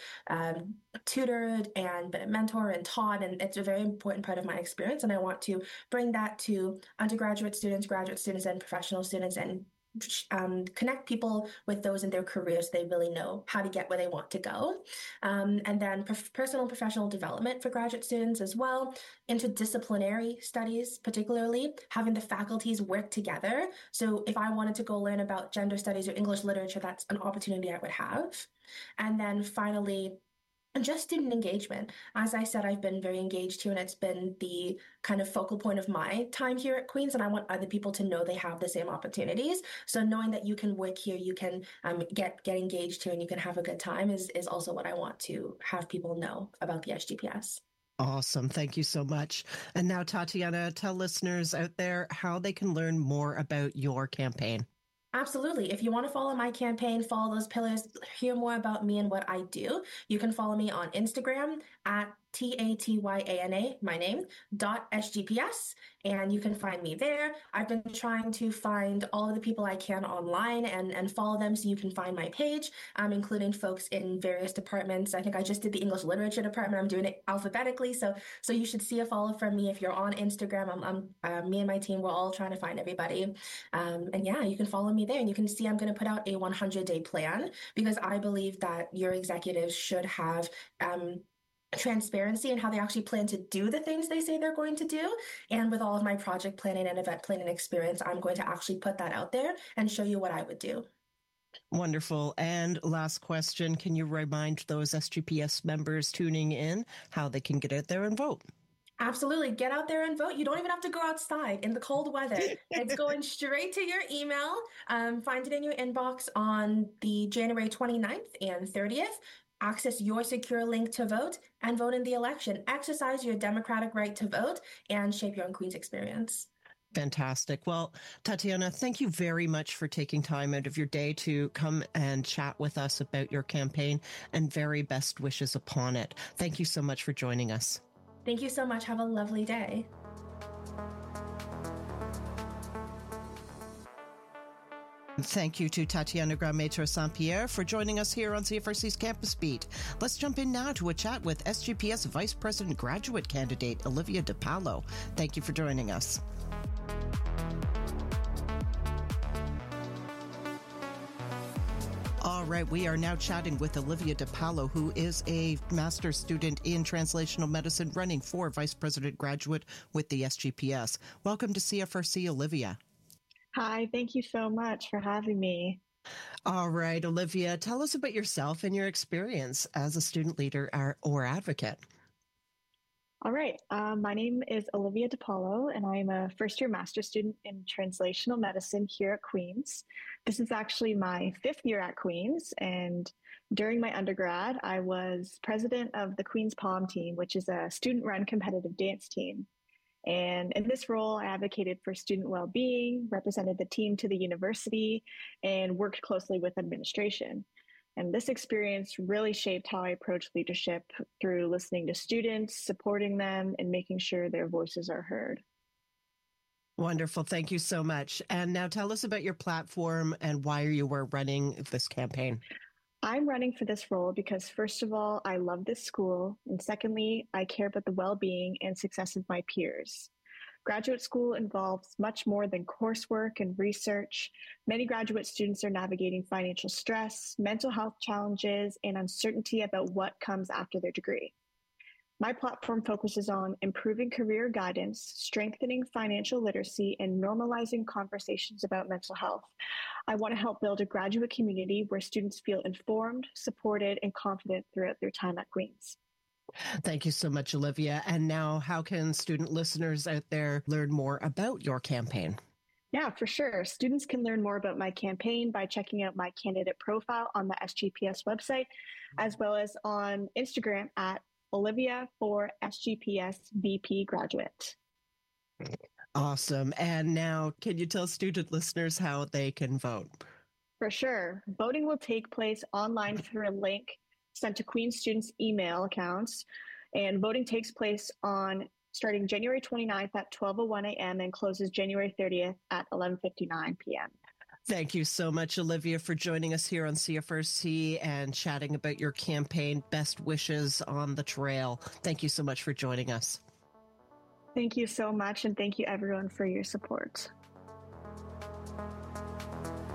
tutored and been a mentor and taught, and it's a very important part of my experience. And I want to bring that to undergraduate students, graduate students, and professional students, and connect people with those in their careers so they really know how to get where they want to go. And then personal and professional development for graduate students as well, interdisciplinary studies, particularly having the faculties work together. So if I wanted to go learn about gender studies or English literature, that's an opportunity I would have. And then finally, and just student engagement. As I said, I've been very engaged here, and it's been the kind of focal point of my time here at Queen's, and I want other people to know they have the same opportunities. So knowing that you can work here, you can get engaged here, and you can have a good time is also what I want to have people know about the SGPS. Awesome. Thank you so much. And now, Tatiana, tell listeners out there how they can learn more about your campaign. Absolutely. If you want to follow my campaign, follow those pillars, hear more about me and what I do, you can follow me on Instagram at TATYANA, my name, .SGPS, and you can find me there. I've been trying to find all of the people I can online and follow them so you can find my page, including folks in various departments. I think I just did the English literature department. I'm doing it alphabetically, so you should see a follow from me if you're on Instagram. Me and my team, we're all trying to find everybody. And yeah, you can follow me there, and you can see I'm going to put out a 100-day plan because I believe that your executives should have transparency in how they actually plan to do the things they say they're going to do. And with all of my project planning and event planning experience, I'm going to actually put that out there and show you what I would do. Wonderful. And last question, can you remind those SGPS members tuning in how they can get out there and vote? Absolutely. Get out there and vote. You don't even have to go outside in the cold weather. It's going straight to your email. Find it in your inbox on the January 29th and 30th. Access your secure link to vote and vote in the election. Exercise your democratic right to vote and shape your own Queen's experience. Fantastic. Well, Tatiana, thank you very much for taking time out of your day to come and chat with us about your campaign, and very best wishes upon it. Thank you so much for joining us. Thank you so much. Have a lovely day. Thank you to Tatiana Grandmaître Saint-Pierre for joining us here on CFRC's Campus Beat. Let's jump in now to a chat with SGPS Vice President Graduate Candidate Olivia DiPaolo. Thank you for joining us. All right, we are now chatting with Olivia DiPaolo, who is a master's student in translational medicine running for Vice President Graduate with the SGPS. Welcome to CFRC, Olivia. Hi, thank you so much for having me. All right, Olivia, tell us about yourself and your experience as a student leader or advocate. All right, my name is Olivia DiPaolo, and I am a first-year master's student in translational medicine here at Queen's. This is actually my 5th year at Queen's, and during my undergrad, I was president of the Queen's Pom team, which is a student-run competitive dance team. And in this role, I advocated for student well-being, represented the team to the university, and worked closely with administration. And this experience really shaped how I approach leadership through listening to students, supporting them, and making sure their voices are heard. Wonderful. Thank you so much. And now tell us about your platform and why you were running this campaign. I'm running for this role because, first of all, I love this school, and secondly, I care about the well-being and success of my peers. Graduate school involves much more than coursework and research. Many graduate students are navigating financial stress, mental health challenges, and uncertainty about what comes after their degree. My platform focuses on improving career guidance, strengthening financial literacy, and normalizing conversations about mental health. I want to help build a graduate community where students feel informed, supported, and confident throughout their time at Queen's. Thank you so much, Olivia. And now, how can student listeners out there learn more about your campaign? Yeah, for sure. Students can learn more about my campaign by checking out my candidate profile on the SGPS website, as well as on Instagram at Olivia for SGPS VP Graduate. Awesome. And now, can you tell student listeners how they can vote? For sure. Voting will take place online through a link sent to Queen's students' email accounts, and voting takes place on starting January 29th at 12:01 a.m. and closes January 30th at 11:59 p.m. Thank you so much, Olivia, for joining us here on CFRC and chatting about your campaign. Best wishes on the trail. Thank you so much for joining us. Thank you so much, and thank you everyone for your support.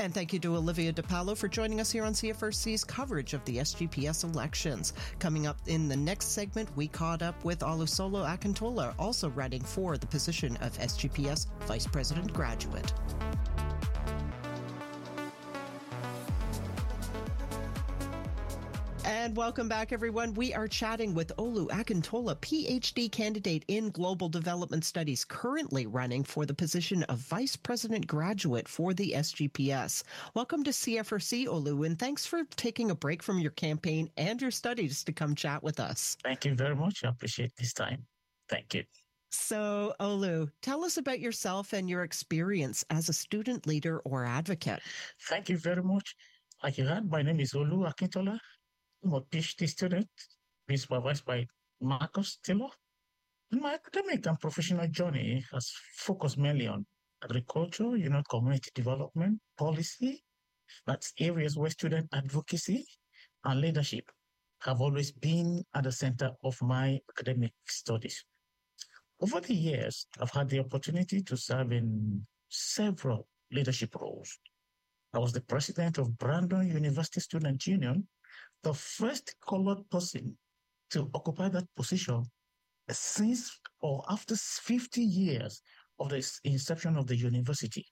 And thank you to Olivia DiPaolo for joining us here on CFRC's coverage of the SGPS elections. Coming up in the next segment, we caught up with Olusolo Akintola, also running for the position of SGPS Vice President Graduate. And welcome back, everyone. We are chatting with Olu Akintola, PhD candidate in Global Development Studies, currently running for the position of Vice President Graduate for the SGPS. Welcome to CFRC, Olu, and thanks for taking a break from your campaign and your studies to come chat with us. Thank you very much. I appreciate this time. Thank you. So, Olu, tell us about yourself and your experience as a student leader or advocate. Thank you very much. Like you heard, my name is Olu Akintola. I'm a PhD student, being supervised by Marcus Taylor. My academic and professional journey has focused mainly on agriculture, community development, policy. That's areas where student advocacy and leadership have always been at the center of my academic studies. Over the years, I've had the opportunity to serve in several leadership roles. I was the president of Brandon University Student Union, the first colored person to occupy that position since or after 50 years of the inception of the university.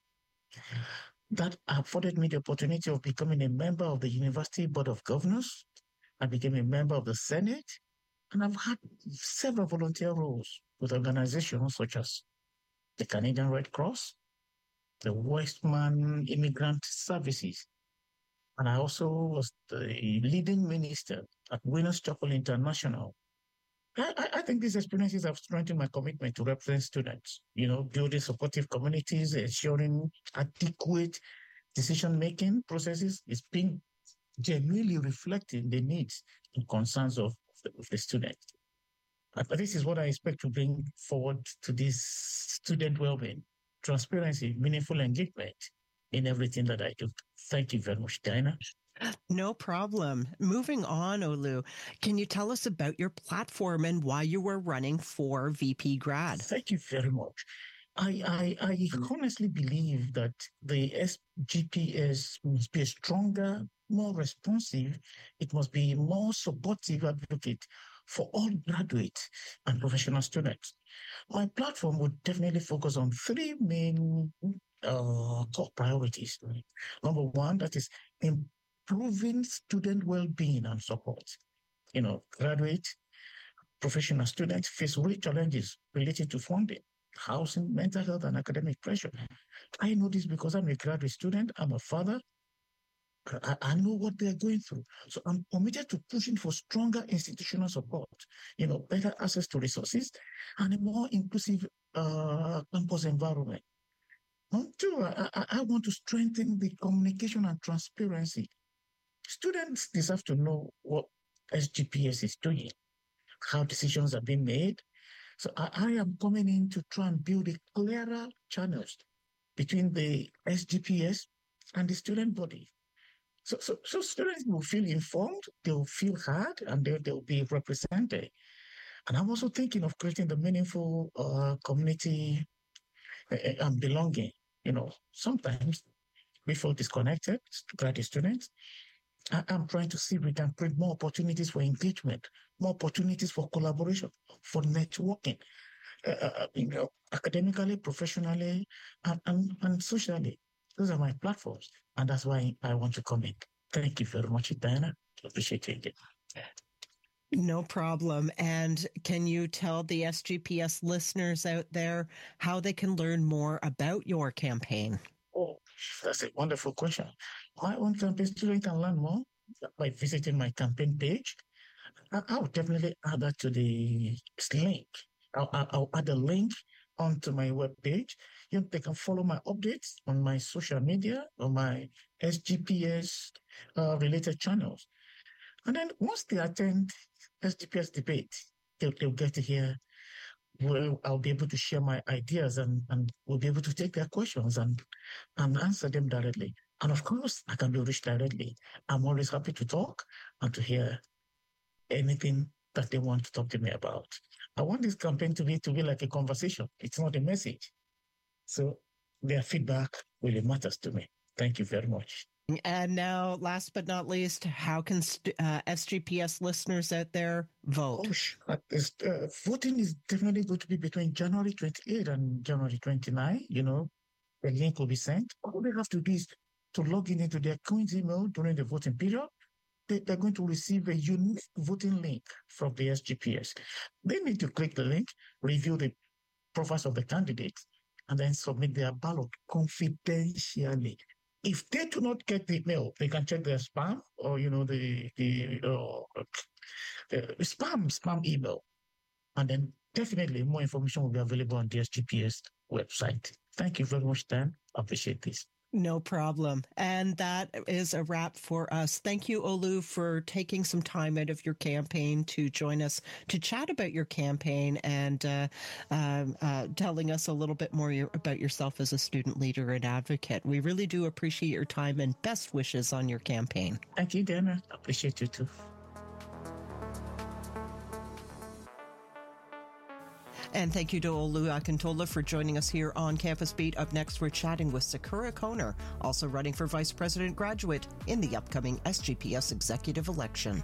That afforded me the opportunity of becoming a member of the University Board of Governors. I became a member of the Senate, and I've had several volunteer roles with organizations such as the Canadian Red Cross, the Westman Immigrant Services, and I also was the leading minister at Winners Chapel International. I think these experiences have strengthened my commitment to represent students, building supportive communities, ensuring adequate decision-making processes is being genuinely reflecting the needs and concerns of the student. But this is what I expect to bring forward to this student well-being, transparency, meaningful engagement in everything that I do. Thank you very much, Diana. No problem. Moving on, Olu, can you tell us about your platform and why you were running for VP Grad? Thank you very much. I honestly believe that the SGPS must be a stronger, more responsive, it must be more supportive advocate for all graduate and professional students. My platform would definitely focus on three main top priorities. Number one, that is improving student well-being and support. Graduate, professional students face real challenges related to funding, housing, mental health, and academic pressure. I know this because I'm a graduate student, I'm a father. I know what they're going through. So I'm committed to pushing for stronger institutional support, better access to resources, and a more inclusive campus environment. Number two, I want to strengthen the communication and transparency. Students deserve to know what SGPS is doing, how decisions are being made. So I am coming in to try and build a clearer channels between the SGPS and the student body. So students will feel informed, they'll feel heard, and they'll be represented. And I'm also thinking of creating the meaningful community and belonging. Sometimes we feel disconnected, graduate students. I'm trying to see if we can create more opportunities for engagement, more opportunities for collaboration, for networking, academically, professionally, and socially. Those are my platforms, and that's why I want to come in. Thank you very much, Diana. Appreciate it. No problem. And can you tell the SGPS listeners out there how they can learn more about your campaign? Oh, that's a wonderful question. My own campaign student can learn more by visiting my campaign page. I will definitely add that to the link. I'll add a link onto my webpage. They can follow my updates on my social media, on my SGPS related channels. And then once they attend SGPS debate, they'll get to hear where I'll be able to share my ideas and we'll be able to take their questions and answer them directly. And of course, I can be reached directly. I'm always happy to talk and to hear anything that they want to talk to me about. I want this campaign to be like a conversation. It's not a message. So their feedback really matters to me. Thank you very much. And now, last but not least, how can SGPS listeners out there vote? Voting is definitely going to be between January 28 and January 29. The link will be sent. All they have to do is to log into their Queen's email during the voting period. They're going to receive a unique voting link from the SGPS. They need to click the link, review the profiles of the candidates, and then submit their ballot confidentially. If they do not get the email, they can check their spam or the spam email, and then definitely more information will be available on the SGPS website. Thank you very much, Dan. I appreciate this. No problem. And that is a wrap for us. Thank you, Olu, for taking some time out of your campaign to join us to chat about your campaign and telling us a little bit more about yourself as a student leader and advocate. We really do appreciate your time and best wishes on your campaign. Thank you, Dana. I appreciate you too. And thank you to Olu Akintola for joining us here on Campus Beat. Up next, we're chatting with Sakura Koner, also running for Vice President Graduate in the upcoming SGPS executive election.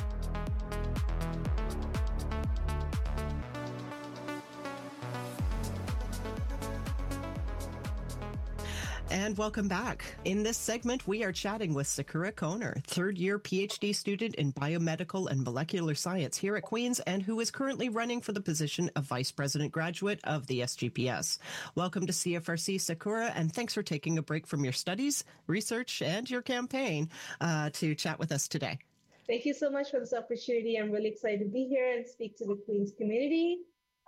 And welcome back. In this segment, we are chatting with Sakura Koner, third-year PhD student in biomedical and molecular science here at Queen's and who is currently running for the position of Vice President Graduate of the SGPS. Welcome to CFRC, Sakura, and thanks for taking a break from your studies, research, and your campaign to chat with us today. Thank you so much for this opportunity. I'm really excited to be here and speak to the Queen's community.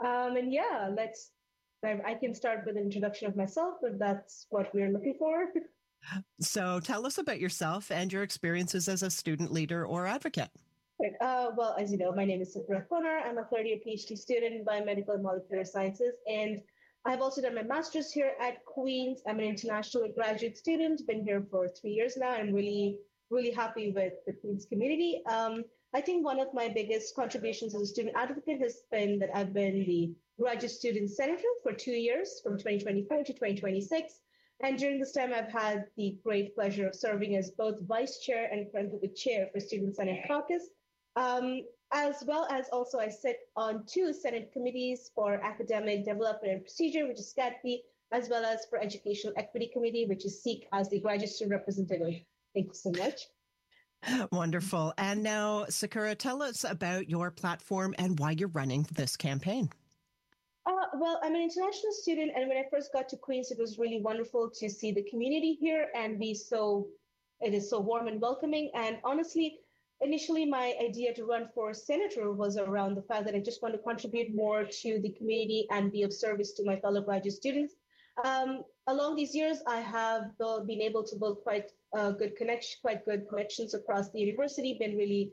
I can start with an introduction of myself, if that's what we're looking for. So tell us about yourself and your experiences as a student leader or advocate. Right. Well, as you know, my name is Sakura Koner. I'm a third-year PhD student in biomedical and molecular sciences, and I've also done my master's here at Queen's. I'm an international graduate student, been here for 3 years now. I'm really, really happy with the Queen's community. I think one of my biggest contributions as a student advocate has been that I've been the graduate student senator for 2 years, from 2024 to 2026. And during this time, I've had the great pleasure of serving as both vice chair and currently the chair for Student Senate Caucus, as well as also I sit on 2 Senate committees for Academic Development and Procedure, which is SCADP, as well as for Educational Equity Committee, which is SEEK, as the graduate student representative. Thank you so much. Wonderful. And now, Sakura, tell us about your platform and why you're running this campaign. Well, I'm an international student, and when I first got to Queen's, it was really wonderful to see the community here and it is so warm and welcoming. And honestly, initially my idea to run for senator was around the fact that I just want to contribute more to the community and be of service to my fellow graduate students. Along these years, I have been able to build quite good connections across the university, been really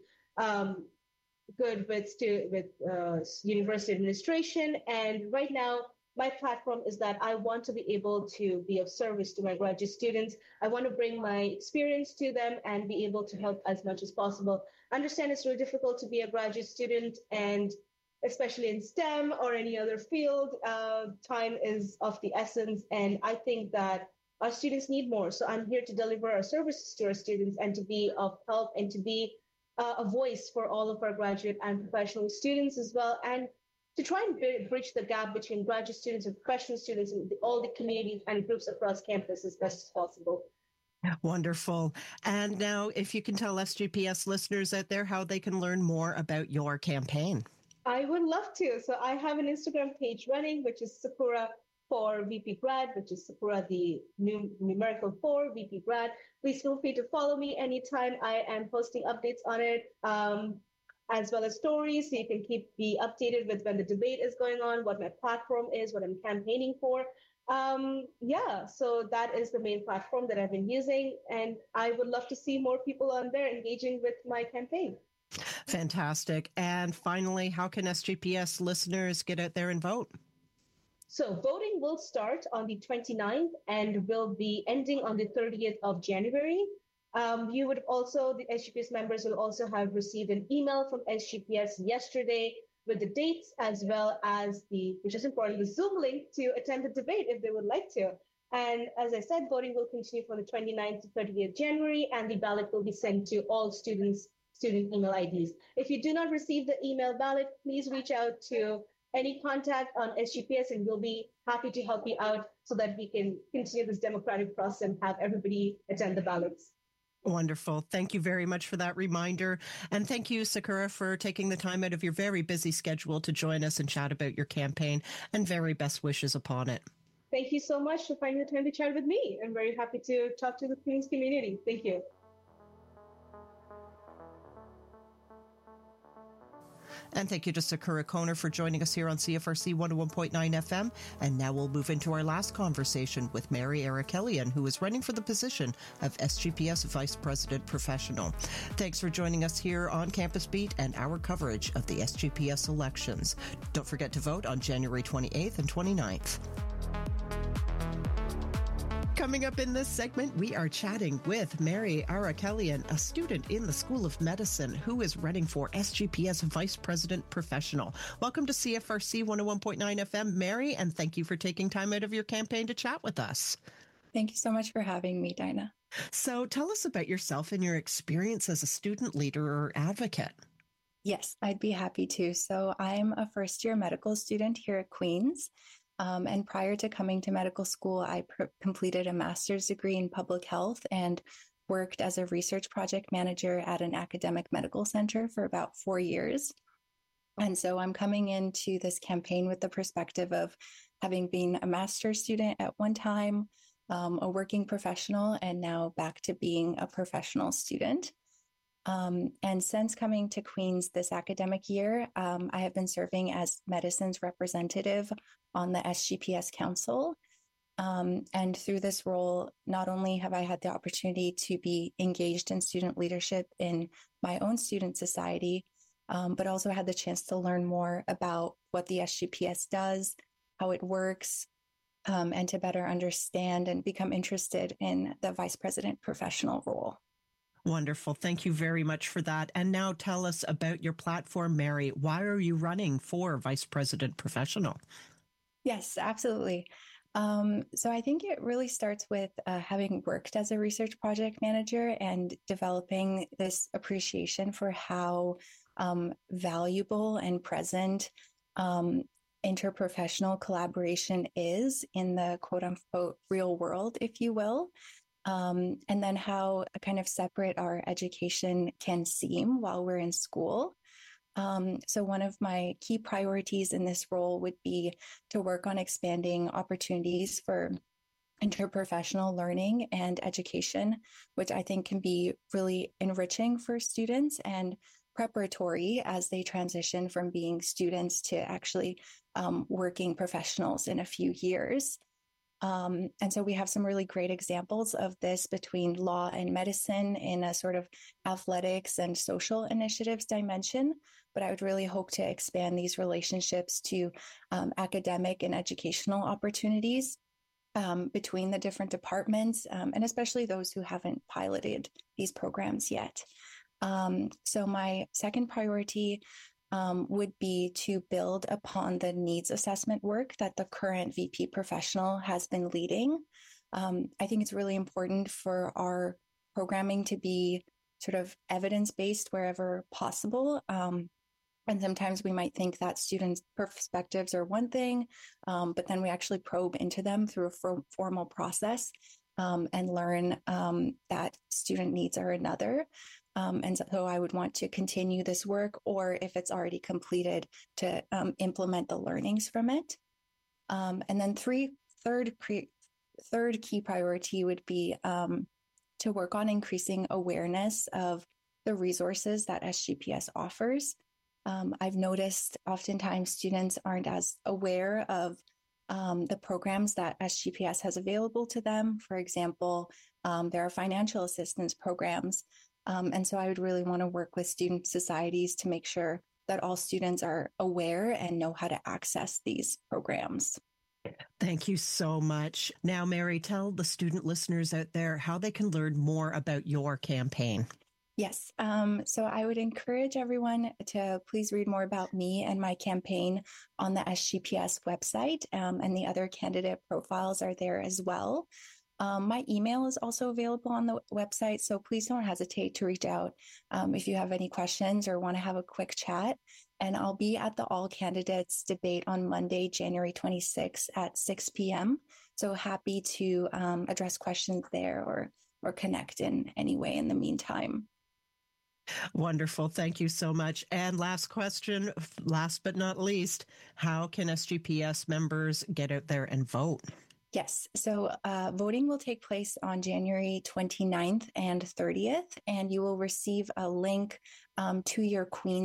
good with university administration. And right now, my platform is that I want to be able to be of service to my graduate students. I want to bring my experience to them and be able to help as much as possible. I understand it's really difficult to be a graduate student, and especially in STEM or any other field, time is of the essence. And I think that our students need more. So I'm here to deliver our services to our students and to be of help and to be a voice for all of our graduate and professional students as well, and to try and bridge the gap between graduate students and professional students and all the communities and groups across campus as best as possible. Wonderful. And now, if you can tell SGPS listeners out there how they can learn more about your campaign. I would love to. So I have an Instagram page running, which is Sakura for VP Grad, which is Sakura, the numerical 4 VP Grad. Please feel free to follow me anytime. I am posting updates on it, as well as stories, so you can be updated with when the debate is going on, what my platform is, what I'm campaigning for. So that is the main platform that I've been using, and I would love to see more people on there engaging with my campaign. Fantastic. And finally, how can SGPS listeners get out there and vote? So voting will start on the 29th and will be ending on the 30th of January. You would also, the SGPS members will also have received an email from SGPS yesterday with the dates as well as which is important, the Zoom link to attend the debate if they would like to. And as I said, voting will continue from the 29th to 30th January, and the ballot will be sent to all student email IDs. If you do not receive the email ballot, please reach out to any contact on SGPS, and we'll be happy to help you out so that we can continue this democratic process and have everybody attend the ballots. Wonderful. Thank you very much for that reminder. And thank you, Sakura, for taking the time out of your very busy schedule to join us and chat about your campaign, and very best wishes upon it. Thank you so much for finding the time to chat with me. I'm very happy to talk to the Queens community. Thank you. And thank you to Sakura Koner for joining us here on CFRC 101.9 FM. And now we'll move into our last conversation with Mary Arakelian, who is running for the position of SGPS Vice President Professional. Thanks for joining us here on Campus Beat and our coverage of the SGPS elections. Don't forget to vote on January 28th and 29th. Coming up in this segment, we are chatting with Mary Arakelian, a student in the School of Medicine who is running for SGPS Vice President Professional. Welcome to CFRC 101.9 FM, Mary, and thank you for taking time out of your campaign to chat with us. Thank you so much for having me, Dinah. So tell us about yourself and your experience as a student leader or advocate. Yes, I'd be happy to. So I'm a first-year medical student here at Queens. And prior to coming to medical school, I completed a master's degree in public health and worked as a research project manager at an academic medical center for about 4 years. And so I'm coming into this campaign with the perspective of having been a master's student at one time, a working professional, and now back to being a professional student. And since coming to Queens this academic year, I have been serving as medicine's representative on the SGPS Council. And through this role, not only have I had the opportunity to be engaged in student leadership in my own student society, but also had the chance to learn more about what the SGPS does, how it works, and to better understand and become interested in the vice president professional role. Wonderful. Thank you very much for that. And now tell us about your platform, Mary. Why are you running for Vice President Professional? Yes, absolutely. So I think it really starts with having worked as a research project manager and developing this appreciation for how valuable and present interprofessional collaboration is in the quote unquote real world, if you will. And then how kind of separate our education can seem while we're in school. So one of my key priorities in this role would be to work on expanding opportunities for interprofessional learning and education, which I think can be really enriching for students and preparatory as they transition from being students to actually working professionals in a few years. And so we have some really great examples of this between law and medicine in a sort of athletics and social initiatives dimension. But I would really hope to expand these relationships to academic and educational opportunities between the different departments, and especially those who haven't piloted these programs yet. So my second priority would be to build upon the needs assessment work that the current VP professional has been leading. I think it's really important for our programming to be sort of evidence-based wherever possible. And sometimes we might think that students' perspectives are one thing, but then we actually probe into them through a formal process and learn that student needs are another. And so I would want to continue this work, or if it's already completed, to implement the learnings from it. And then third key priority would be to work on increasing awareness of the resources that SGPS offers. I've noticed oftentimes students aren't as aware of the programs that SGPS has available to them. For example, there are financial assistance programs. And so I would really want to work with student societies to make sure that all students are aware and know how to access these programs. Thank you so much. Now, Mary, tell the student listeners out there how they can learn more about your campaign. Yes. So I would encourage everyone to please read more about me and my campaign on the SGPS website, and the other candidate profiles are there as well. My email is also available on the website, so please don't hesitate to reach out if you have any questions or want to have a quick chat. And I'll be at the All Candidates debate on Monday, January 26th at 6 p.m. So happy to address questions there or connect in any way in the meantime. Wonderful. Thank you so much. And last question, last but not least, how can SGPS members get out there and vote? Yes. So voting will take place on January 29th and 30th, and you will receive a link to your Queens